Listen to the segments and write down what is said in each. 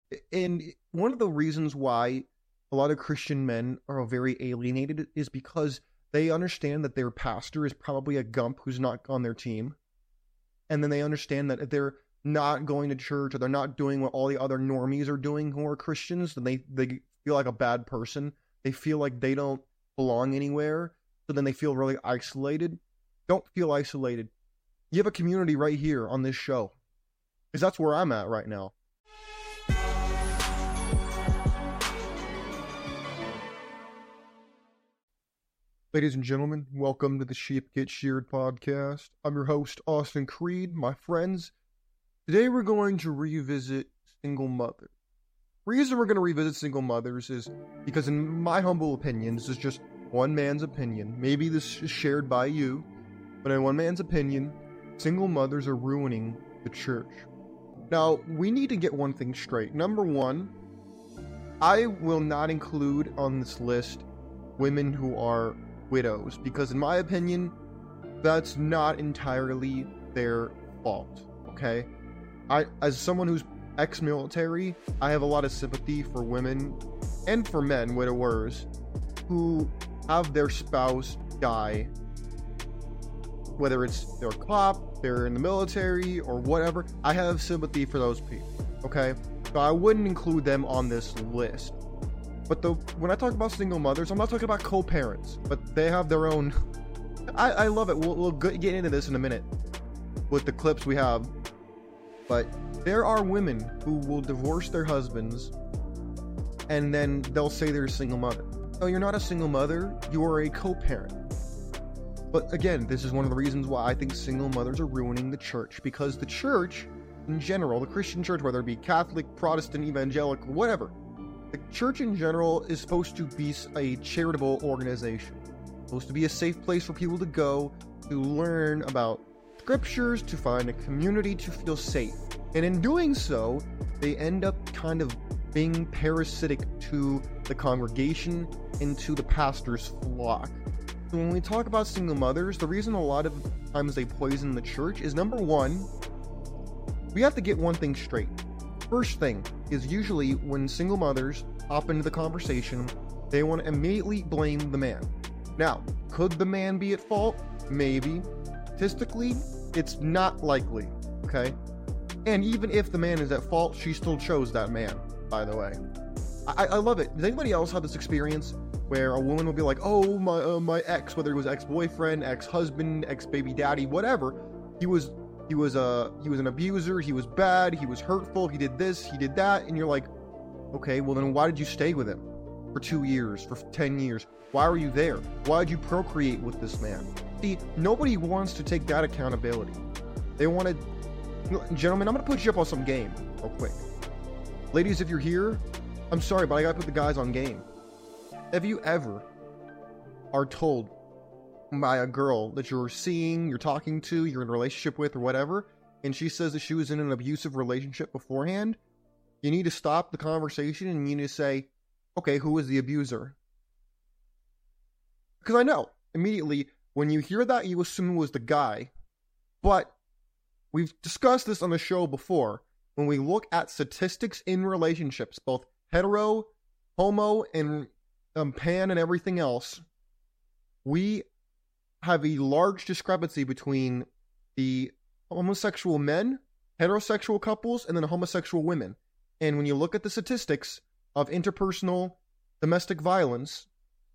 And one of the reasons why a lot of Christian men are very alienated is because they understand that their pastor is probably a gump who's not on their team. And then they understand that if they're not going to church or they're not doing what all the other normies are doing who are Christians, then they feel like a bad person. They feel like they don't belong anywhere. So then they feel really isolated. Don't feel isolated. You have a community right here on this show. Because that's where I'm at right now. Ladies and gentlemen, welcome to the Sheep Get Sheared podcast. I'm your host, Austin Creed. My friends, today we're going to revisit single mothers. The reason we're going to revisit single mothers is because, in my humble opinion, this is just one man's opinion. Maybe this is shared by you, but in one man's opinion, single mothers are ruining the church. Now, we need to get one thing straight. Number one, I will not include on this list women who are widows, because in my opinion, that's not entirely their fault, okay? As someone who's ex-military, I have a lot of sympathy for women and for men, widowers, who have their spouse die, whether it's they're a cop, they're in the military, or whatever. I have sympathy for those people, okay? So I wouldn't include them on this list. But when I talk about single mothers, I'm not talking about co-parents, but they have their own. I love it. We'll get into this in a minute with the clips we have. But there are women who will divorce their husbands and then they'll say they're a single mother. No, you're not a single mother. You are a co-parent. But again, this is one of the reasons why I think single mothers are ruining the church, because the church in general, the Christian church, whether it be Catholic, Protestant, evangelical, whatever, the church in general is supposed to be a charitable organization. It's supposed to be a safe place for people to go to learn about scriptures, to find a community, to feel safe. And in doing so, they end up kind of being parasitic to the congregation and to the pastor's flock. So when we talk about single mothers, the reason a lot of times they poison the church is, number one, we have to get one thing straight. First thing is, usually when single mothers hop into the conversation, they want to immediately blame the man. Now, could the man be at fault? Maybe. Statistically, it's not likely, okay? And even if the man is at fault, she still chose that man, by the way. I love it. Does anybody else have this experience where a woman will be like, oh, my ex, whether it was ex-boyfriend, ex-husband, ex-baby daddy, whatever, he was an abuser, he was bad, he was hurtful, he did this, he did that, and you're like, okay, well then why did you stay with him for 2 years, for 10 years? Why were you there? Why did you procreate with this man? See, nobody wants to take that accountability. They want to, gentlemen, I'm going to put you up on some game real quick. Ladies, if you're here, I'm sorry, but I got to put the guys on game. Have you ever are told by a girl that you're seeing, you're talking to, you're in a relationship with, or whatever, and she says that she was in an abusive relationship beforehand, you need to stop the conversation and you need to say, okay, who is the abuser? Because I know, immediately, when you hear that, you assume it was the guy. But we've discussed this on the show before. When we look at statistics in relationships, both hetero, homo, and pan and everything else, we have a large discrepancy between the homosexual men, heterosexual couples, and then homosexual women. And when you look at the statistics of interpersonal domestic violence,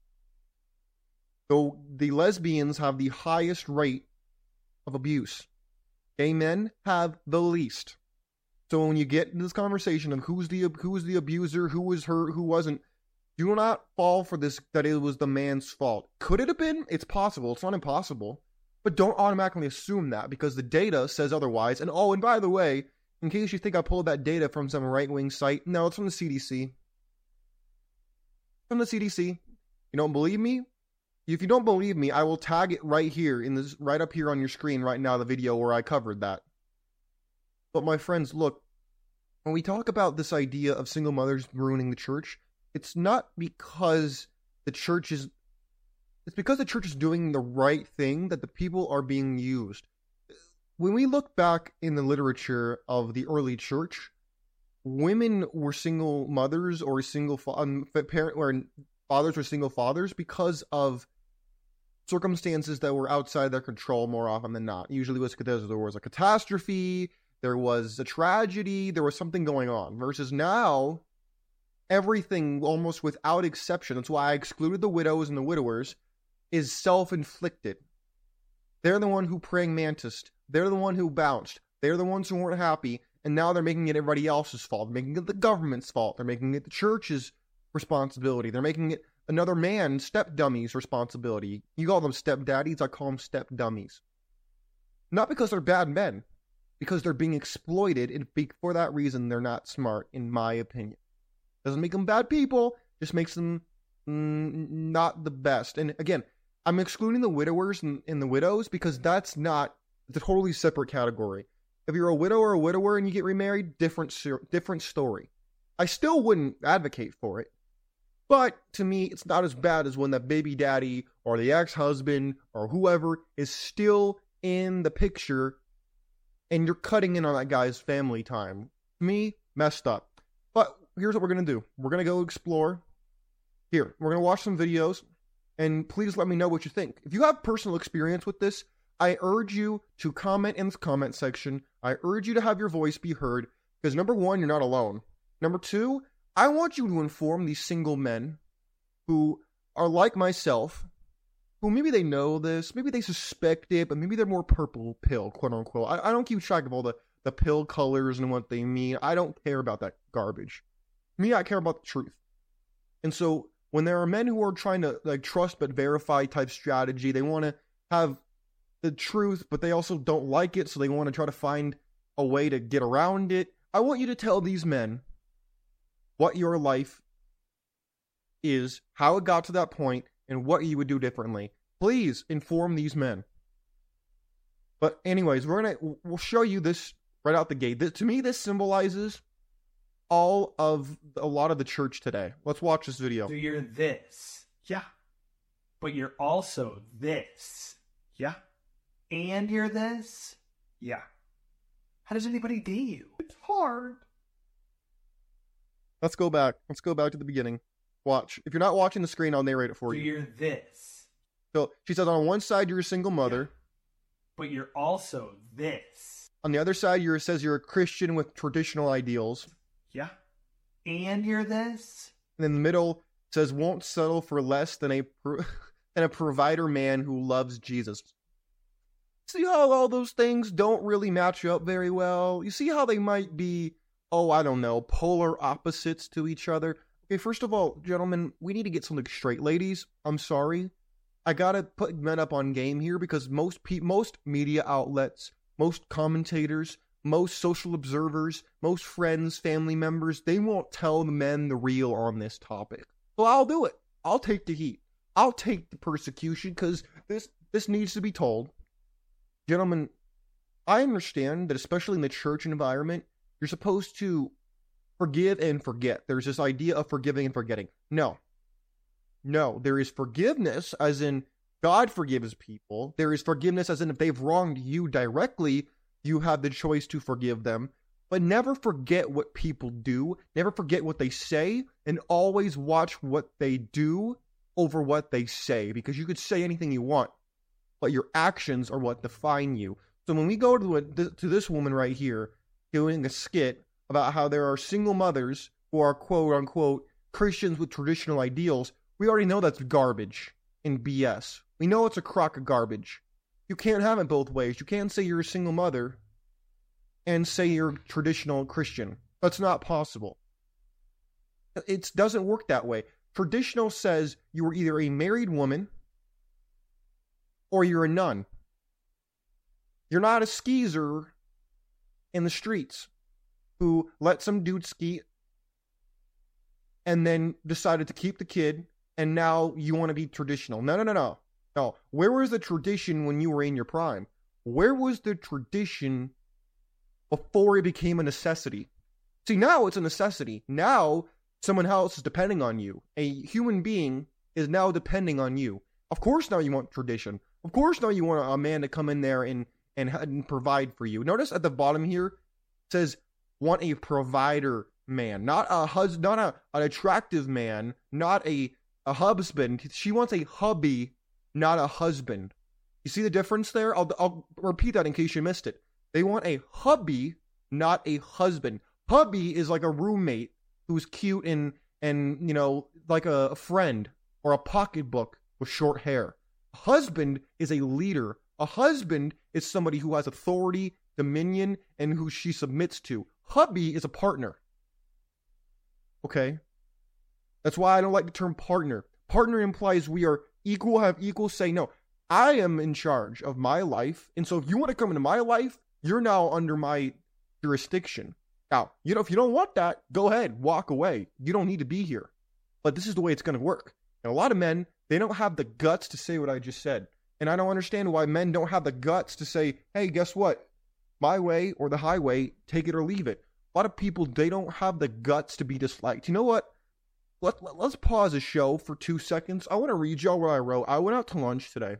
so the lesbians have the highest rate of abuse. Gay men have the least. So when you get into this conversation of who was the abuser, who was hurt, who wasn't, do not fall for this, that it was the man's fault. Could it have been? It's possible. It's not impossible. But don't automatically assume that, because the data says otherwise. And oh, and by the way, in case you think I pulled that data from some right-wing site, no, it's from the CDC. From the CDC. You don't believe me? If you don't believe me, I will tag it right here, right up here on your screen right now, the video where I covered that. But my friends, look, when we talk about this idea of single mothers ruining the church, it's not because the church is, it's because the church is doing the right thing that the people are being used. When we look back in the literature of the early church, women were single mothers or parent, or fathers were single fathers because of circumstances that were outside their control more often than not. Usually it was because there was a catastrophe, there was a tragedy, there was something going on. Versus now, everything, almost without exception, that's why I excluded the widows and the widowers, is self-inflicted. They're the one who praying mantised. They're the one who bounced. They're the ones who weren't happy, and now they're making it everybody else's fault. They're making it the government's fault. They're making it the church's responsibility. They're making it another man's step-dummy's responsibility. You call them step-daddies, I call them step-dummies. Not because they're bad men, because they're being exploited, and for that reason, they're not smart, in my opinion. Doesn't make them bad people, just makes them not the best. And again, I'm excluding the widowers and the widows because it's a totally separate category. If you're a widow or a widower and you get remarried, different story. I still wouldn't advocate for it. But to me, it's not as bad as when that baby daddy or the ex-husband or whoever is still in the picture and you're cutting in on that guy's family time. To me, messed up. But here's what we're going to do. We're going to go explore. Here, we're going to watch some videos. And please let me know what you think. If you have personal experience with this, I urge you to comment in the comment section. I urge you to have your voice be heard. Because number one, you're not alone. Number two, I want you to inform these single men who are like myself, who maybe they know this, maybe they suspect it, but maybe they're more purple pill, quote unquote. I don't keep track of all the pill colors and what they mean. I don't care about that garbage. Me, I care about the truth. And so when there are men who are trying to trust but verify type strategy, they want to have the truth, but they also don't like it, so they want to try to find a way to get around it. I want you to tell these men what your life is, how it got to that point, and what you would do differently. Please inform these men. But anyways, we'll show you this right out the gate. To me, this symbolizes a lot of the church today. Let's watch this video. So you're this. Yeah. But you're also this. Yeah. And you're this. Yeah. How does anybody do you? It's hard. Let's go back. Let's go back to the beginning. Watch. If you're not watching the screen, I'll narrate it for So you. you're this. So she says on one side you're a single mother. Yeah. But you're also this. On the other side, it says you're a Christian with traditional ideals. Yeah. And you're this. And in the middle, it says won't settle for less than a provider man who loves Jesus. See how all those things don't really match up very well? You see how they might be, I don't know, polar opposites to each other? Okay, first of all, gentlemen, we need to get something straight. Ladies, I'm sorry. I gotta put men up on game here because most media outlets, most commentators, most social observers, most friends, family members, they won't tell the men the real on this topic. So I'll do it. I'll take the heat. I'll take the persecution because this needs to be told. Gentlemen, I understand that especially in the church environment, you're supposed to forgive and forget. There's this idea of forgiving and forgetting. No, there is forgiveness as in God forgives people. There is forgiveness as in if they've wronged you directly, you have the choice to forgive them. But never forget what people do. Never forget what they say. And always watch what they do over what they say. Because you could say anything you want, but your actions are what define you. So when we go to this woman right here doing a skit about how there are single mothers who are quote-unquote Christians with traditional ideals, we already know that's garbage and BS. We know it's a crock of garbage. You can't have it both ways. You can't say you're a single mother and say you're traditional Christian. That's not possible. It doesn't work that way. Traditional says you are either a married woman or you're a nun. You're not a skeezer in the streets who let some dude ski and then decided to keep the kid and now you want to be traditional. No. Where was the tradition when you were in your prime? Where was the tradition before it became a necessity? See, now it's a necessity. Now someone else is depending on you. A human being is now depending on you. Of course now you want tradition. Of course now you want a man to come in there and provide for you. Notice at the bottom here, it says, want a provider man, not an attractive man, not a husband. She wants a hubby, not a husband. You see the difference there? I'll repeat that in case you missed it. They want a hubby, not a husband. Hubby is like a roommate who's cute and you know, like a friend or a pocketbook with short hair. A husband is a leader. A husband is somebody who has authority, dominion, and who she submits to. Hubby is a partner. Okay? That's why I don't like the term partner. Partner implies we are equal, have equal say. No, I am in charge of my life, and so if you want to come into my life, you're now under my jurisdiction. Now, you know, if you don't want that, go ahead, walk away. You don't need to be here. But this is the way it's going to work. And a lot of men, they don't have the guts to say what I just said. And I don't understand why men don't have the guts to say, hey, guess what? My way or the highway, take it or leave it. A lot of people, they don't have the guts to be disliked. You know what? Let's pause the show for 2 seconds. I want to read y'all what I wrote. I went out to lunch today.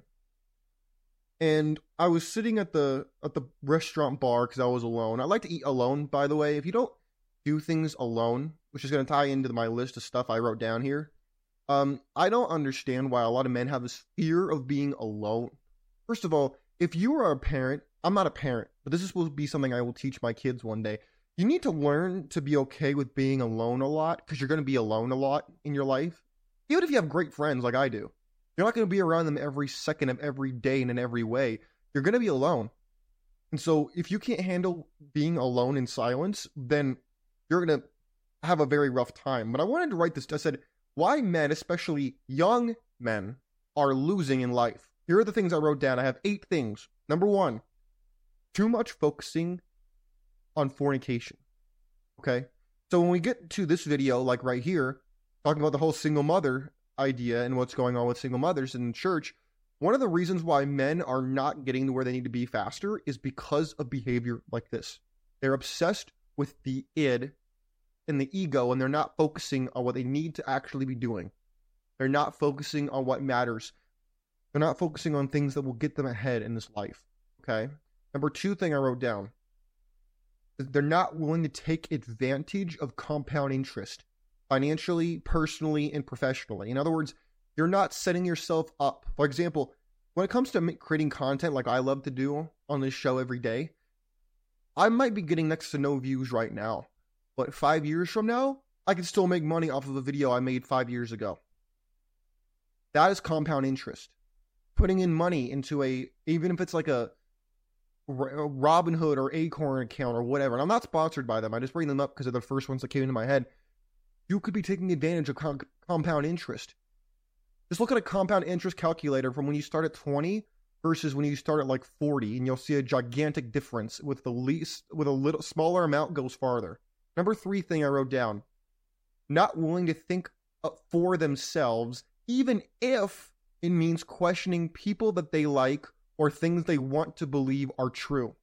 And I was sitting at the restaurant bar because I was alone. I like to eat alone, by the way. If you don't do things alone, which is going to tie into my list of stuff I wrote down here, I don't understand why a lot of men have this fear of being alone. First of all, if you are a parent, I'm not a parent, but this is supposed to be something I will teach my kids one day. You need to learn to be okay with being alone a lot because you're going to be alone a lot in your life. Even if you have great friends like I do. You're not going to be around them every second of every day and in every way. You're going to be alone. And so if you can't handle being alone in silence, then you're going to have a very rough time. But I wanted to write this. I said, why men, especially young men, are losing in life. Here are the things I wrote down. I have 8 things. Number 1, too much focusing on fornication. Okay? So when we get to this video, like right here, talking about the whole single mother idea and what's going on with single mothers in the church, one of the reasons why men are not getting to where they need to be faster is because of behavior like this. They're obsessed with the id and the ego, and they're not focusing on what they need to actually be doing. They're not focusing on what matters. They're not focusing on things that will get them ahead in this life. Okay? Number 2 thing I wrote down. They're not willing to take advantage of compound interest. Financially, personally, and professionally. In other words, you're not setting yourself up. For example, when it comes to creating content like I love to do on this show every day, I might be getting next to no views right now. But 5 years from now, I can still make money off of a video I made 5 years ago. That is compound interest. Putting in money into even if it's like a Robinhood or Acorn account or whatever. And I'm not sponsored by them. I just bring them up because they're the first ones that came into my head. You could be taking advantage of compound interest. Just look at a compound interest calculator from when you start at 20 versus when you start at like 40, and you'll see a gigantic difference with a little smaller amount goes farther. Number 3 thing I wrote down, not willing to think for themselves, even if it means questioning people that they like or things they want to believe are true.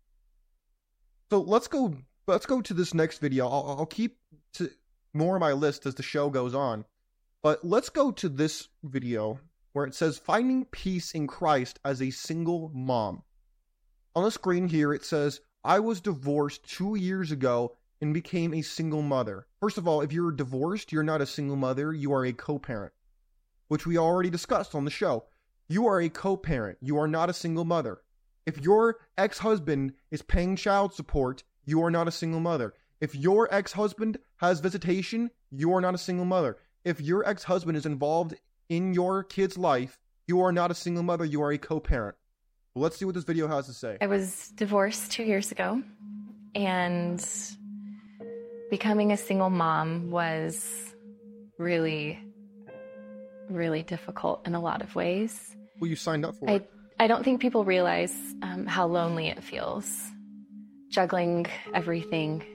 So let's go to this next video. I'll keep to more of my list as the show goes on. But let's go to this video where it says, finding peace in Christ as a single mom. On the screen here, it says, I was divorced 2 years ago and became a single mother. First of all, if you're divorced, you're not a single mother. You are a co-parent, which we already discussed on the show. You are a co-parent. You are not a single mother. If your ex-husband is paying child support, you are not a single mother. If your ex-husband has visitation, you are not a single mother. If your ex-husband is involved in your kid's life, you are not a single mother. You are a co-parent. Well, let's see what this video has to say. I was divorced 2 years ago, and becoming a single mom was really, really difficult in a lot of ways. Well, you signed up for it. I don't think people realize how lonely it feels, juggling everything.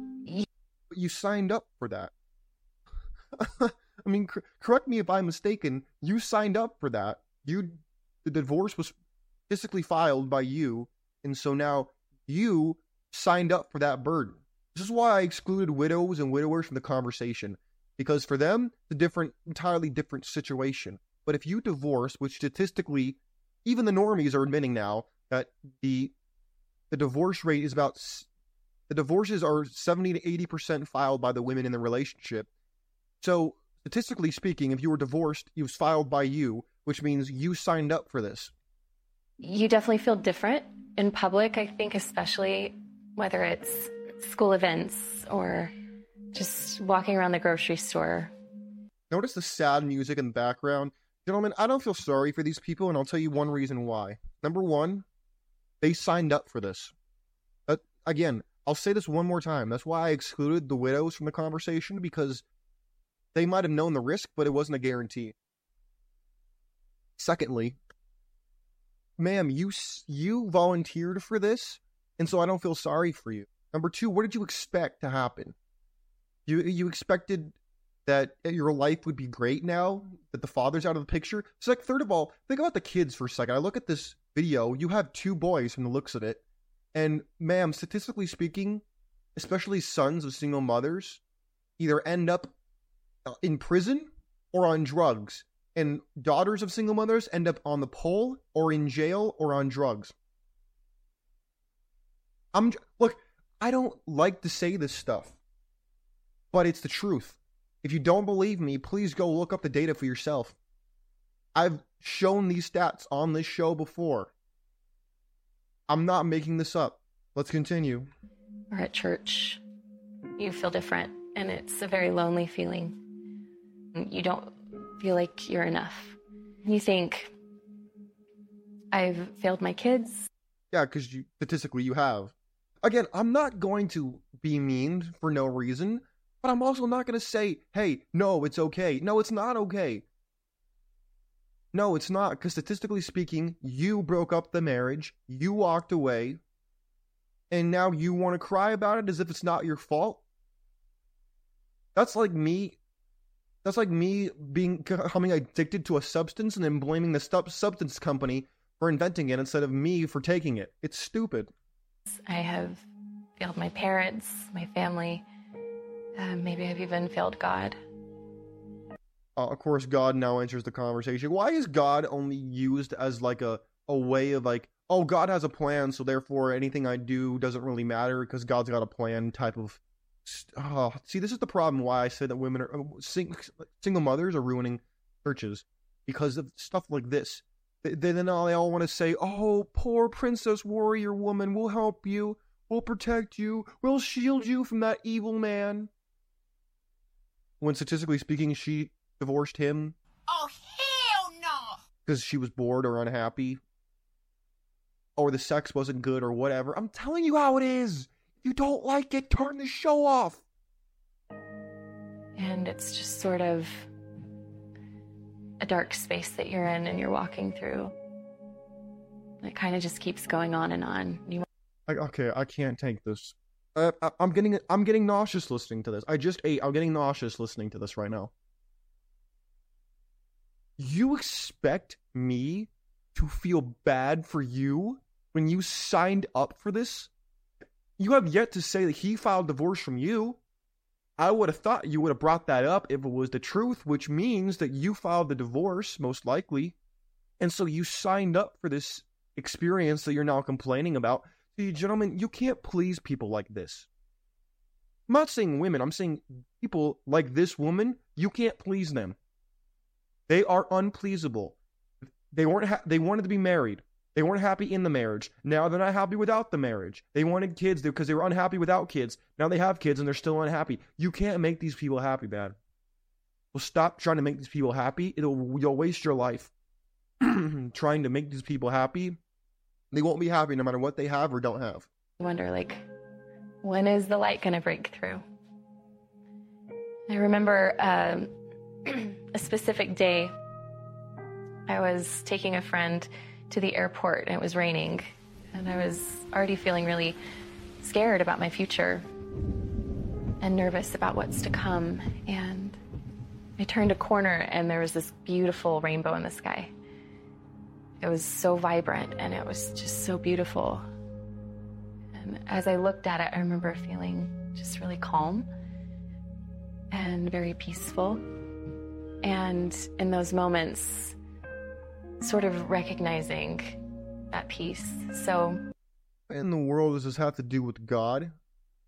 You signed up for that. I mean, correct me if I'm mistaken. You signed up for that. The divorce was physically filed by you, and so now you signed up for that burden. This is why I excluded widows and widowers from the conversation, because for them, it's a entirely different situation. But if you divorce, which statistically, even the normies are admitting now that the divorce rate is about the divorces are 70 to 80% filed by the women in the relationship. So, statistically speaking, if you were divorced, it was filed by you, which means you signed up for this. You definitely feel different in public, I think, especially whether it's school events or just walking around the grocery store. Notice the sad music in the background. Gentlemen, I don't feel sorry for these people, and I'll tell you one reason why. Number one, they signed up for this. Again, I'll say this one more time. That's why I excluded the widows from the conversation, because they might have known the risk, but it wasn't a guarantee. Secondly, ma'am, you volunteered for this, and so I don't feel sorry for you. Number two, what did you expect to happen? You expected that your life would be great now that the father's out of the picture? So, like, third of all, think about the kids for a second. I look at this video. You have 2 boys from the looks of it. And, ma'am, statistically speaking, especially sons of single mothers, either end up in prison or on drugs. And daughters of single mothers end up on the pole or in jail or on drugs. Look, I don't like to say this stuff, but it's the truth. If you don't believe me, please go look up the data for yourself. I've shown these stats on this show before. I'm not making this up. Let's continue. Or at church, you feel different, and it's a very lonely feeling. You don't feel like you're enough. You think, I've failed my kids. Yeah, because statistically you have. Again, I'm not going to be mean for no reason, but I'm also not going to say, hey, no, it's okay. No, it's not okay. No, it's not, because statistically speaking, you broke up the marriage, you walked away, and now you want to cry about it as if it's not your fault? That's like me becoming addicted to a substance and then blaming the substance company for inventing it instead of me for taking it. It's stupid. I have failed my parents, my family. Maybe I've even failed God. Of course, God now enters the conversation. Why is God only used as like a way of like, oh, God has a plan, so therefore anything I do doesn't really matter because God's got a plan type of... see, this is the problem why I say that women are... single mothers are ruining churches. Because of stuff like this. Then they all want to say, oh, poor princess warrior woman, we'll help you. We'll protect you. We'll shield you from that evil man. When statistically speaking, she divorced him. Oh, hell no! Because she was bored or unhappy. Or the sex wasn't good or whatever. I'm telling you how it is. If you don't like it, turn the show off. And it's just sort of a dark space that you're in and you're walking through. It kind of just keeps going on and on. Okay, I can't take this. I'm getting nauseous listening to this. I just ate. I'm getting nauseous listening to this right now. You expect me to feel bad for you when you signed up for this? You have yet to say that he filed divorce from you. I would have thought you would have brought that up if it was the truth, which means that you filed the divorce, most likely. And so you signed up for this experience that you're now complaining about. See, gentlemen, you can't please people like this. I'm not saying women, I'm saying people like this woman, you can't please them. They are unpleasable. They wanted to be married. They weren't happy in the marriage. Now they're not happy without the marriage. They wanted kids because they were unhappy without kids. Now they have kids and they're still unhappy. You can't make these people happy, man. Well, stop trying to make these people happy. You'll waste your life trying to make these people happy. They won't be happy no matter what they have or don't have. I wonder, like, when is the light going to break through? I remember a specific day. I was taking a friend to the airport and it was raining. And I was already feeling really scared about my future and nervous about what's to come. And I turned a corner and there was this beautiful rainbow in the sky. It was so vibrant and it was just so beautiful. And as I looked at it, I remember feeling just really calm and very peaceful. And in those moments, sort of recognizing that peace. So, what in the world does this have to do with God?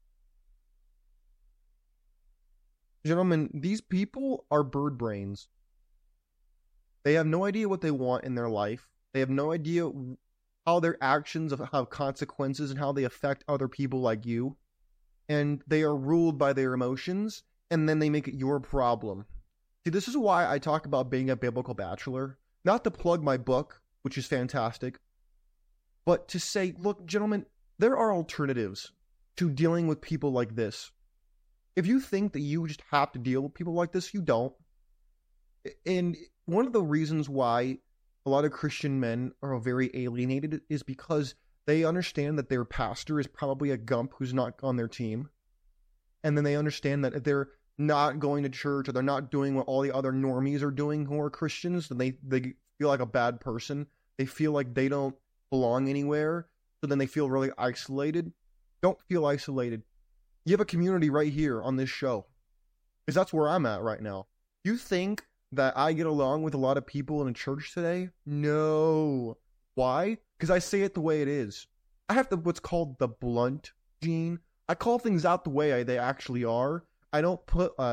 Gentlemen, these people are bird brains. They have no idea what they want in their life. They have no idea how their actions have consequences and how they affect other people like you. And they are ruled by their emotions, and then they make it your problem. See, this is why I talk about being a biblical bachelor. Not to plug my book, which is fantastic, but to say, look, gentlemen, there are alternatives to dealing with people like this. If you think that you just have to deal with people like this, you don't. And one of the reasons why a lot of Christian men are very alienated is because they understand that their pastor is probably a gump who's not on their team. And then they understand that if they're not going to church or they're not doing what all the other normies are doing who are Christians, then they feel like a bad person. They feel like they don't belong anywhere. So then they feel really isolated. Don't feel isolated. You have a community right here on this show. Because that's where I'm at right now. You think that I get along with a lot of people in a church today? No. Why? Because I say it the way it is. I have what's called the blunt gene. I call things out the way they actually are. I don't put a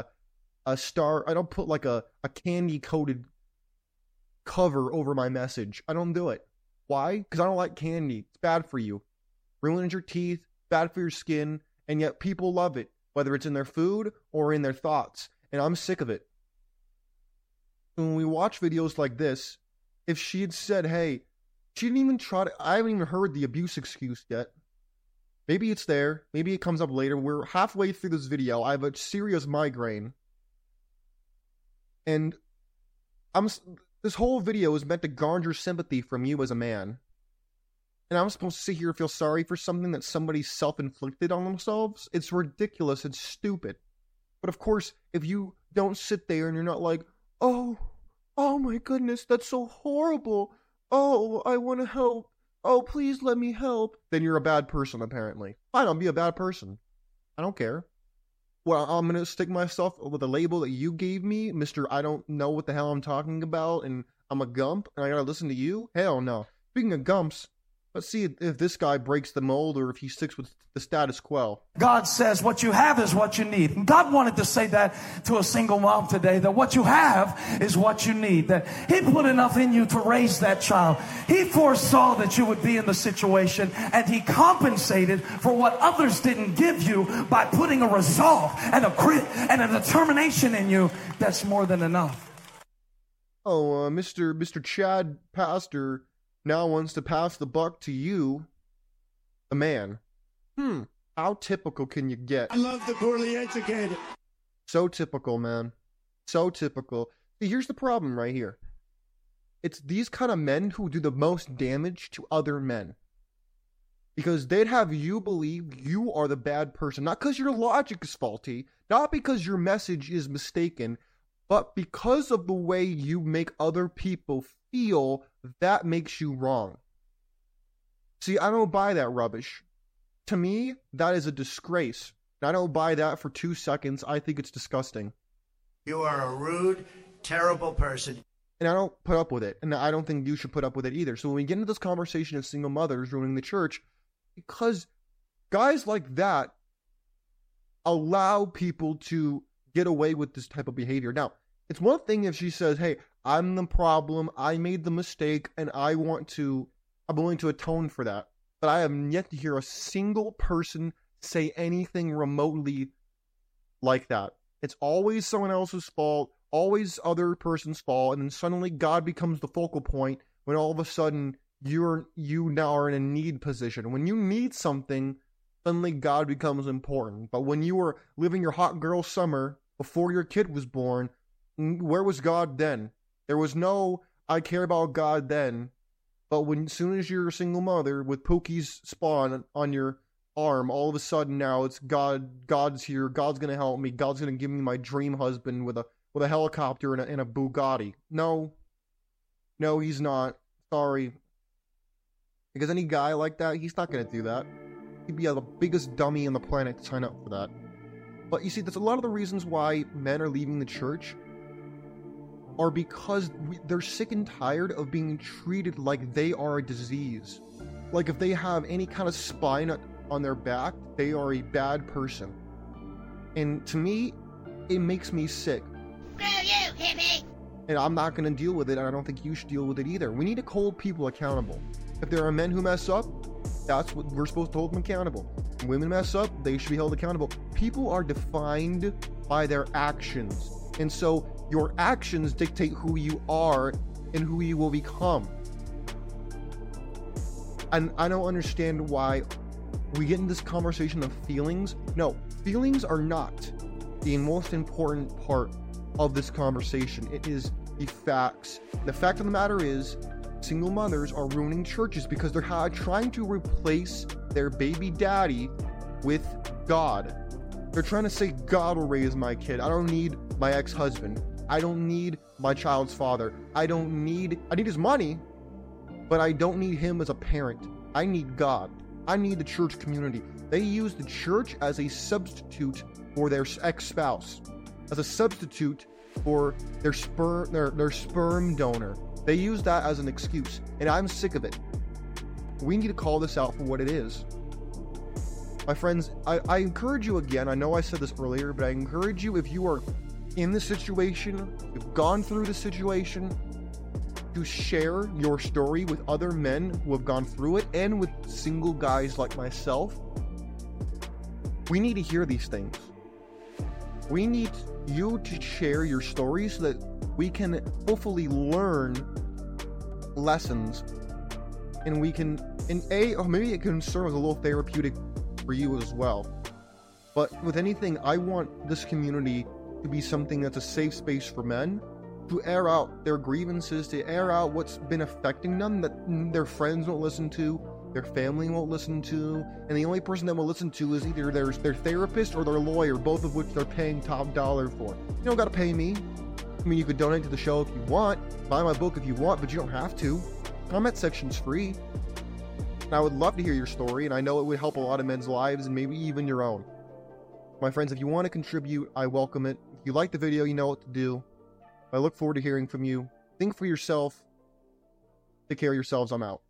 candy coated cover over my message. I don't do it. Why? Because I don't like candy. It's bad for you. Ruins your teeth, bad for your skin, and yet people love it, whether it's in their food or in their thoughts. And I'm sick of it. When we watch videos like this, if she had said, hey, she didn't even try to, I haven't even heard the abuse excuse yet. Maybe it's there. Maybe it comes up later. We're halfway through this video. I have a serious migraine. And this whole video is meant to garner sympathy from you as a man. And I'm supposed to sit here and feel sorry for something that somebody self-inflicted on themselves? It's ridiculous. It's stupid. But of course, if you don't sit there and you're not like, oh my goodness, that's so horrible. Oh, I want to help. Oh, please let me help. Then you're a bad person, apparently. Fine, I'll be a bad person. I don't care. Well, I'm going to stick myself with a label that you gave me, Mr. I don't know what the hell I'm talking about, and I'm a gump, and I got to listen to you? Hell no. Speaking of gumps, let's see if this guy breaks the mold or if he sticks with the status quo. God says what you have is what you need. And God wanted to say that to a single mom today, that what you have is what you need. That He put enough in you to raise that child. He foresaw that you would be in the situation, and He compensated for what others didn't give you by putting a resolve and a grit and a determination in you that's more than enough. Oh, Mr. Chad Pastor now wants to pass the buck to you, the man. How typical can you get? I love the poorly educated. So typical, man. So typical. See, here's the problem right here. It's these kind of men who do the most damage to other men. Because they'd have you believe you are the bad person. Not because your logic is faulty. Not because your message is mistaken. But because of the way you make other people feel, that makes you wrong. See, I don't buy that rubbish. To me, that is a disgrace. And I don't buy that for 2 seconds. I think it's disgusting. You are a rude, terrible person. And I don't put up with it. And I don't think you should put up with it either. So when we get into this conversation of single mothers ruining the church, because guys like that allow people to get away with this type of behavior. Now, it's one thing if she says, hey, I'm the problem, I made the mistake, and I'm willing to atone for that. But I have yet to hear a single person say anything remotely like that. It's always someone else's fault, always other person's fault, and then suddenly God becomes the focal point when all of a sudden you now are in a need position. When you need something, suddenly God becomes important. But when you were living your hot girl summer before your kid was born, where was God then? There was no, I care about God then. But as soon as you're a single mother with Pookie's spawn on your arm, all of a sudden now it's God's here, God's going to help me, God's going to give me my dream husband with a helicopter and a Bugatti. No, he's not. Sorry. Because any guy like that, he's not going to do that. He'd be the biggest dummy on the planet to sign up for that. But you see, that's a lot of the reasons why men are leaving the church are because they're sick and tired of being treated like they are a disease. Like if they have any kind of spine on their back, they are a bad person. And to me, it makes me sick. Screw you, hippie! And I'm not going to deal with it, and I don't think you should deal with it either. We need to hold people accountable. If there are men who mess up, that's what we're supposed to hold them accountable. When women mess up, they should be held accountable. People are defined by their actions. And so your actions dictate who you are and who you will become. And I don't understand why we get in this conversation of feelings. No, feelings are not the most important part of this conversation. It is the facts. The fact of the matter is, single mothers are ruining churches because they're trying to replace their baby daddy with God. They're trying to say, God will raise my kid. I don't need my ex-husband. I don't need my child's father. I need his money, but I don't need him as a parent. I need God. I need the church community. They use the church as a substitute for their ex-spouse, as a substitute for their sperm donor. They use that as an excuse, and I'm sick of it. We need to call this out for what it is. My friends, I encourage you again, I know I said this earlier, but I encourage you, if you are in the situation, you've gone through the situation, to share your story with other men who have gone through it, and with single guys like myself. We need to hear these things. We need you to share your story so that we can hopefully learn lessons, and we can, or maybe it can serve as a little therapeutic for you as well. But with anything, I want this community to be something that's a safe space for men to air out their grievances, to air out what's been affecting them that their friends won't listen to, their family won't listen to, and the only person that will listen to is either their therapist or their lawyer, both of which they're paying top dollar for. You don't gotta pay me. I mean, you could donate to the show if you want, buy my book if you want, but you don't have to. Comment section's free. And I would love to hear your story, and I know it would help a lot of men's lives and maybe even your own. My friends, if you want to contribute, I welcome it. If you like the video, you know what to do. I look forward to hearing from you. Think for yourself. Take care of yourselves. I'm out.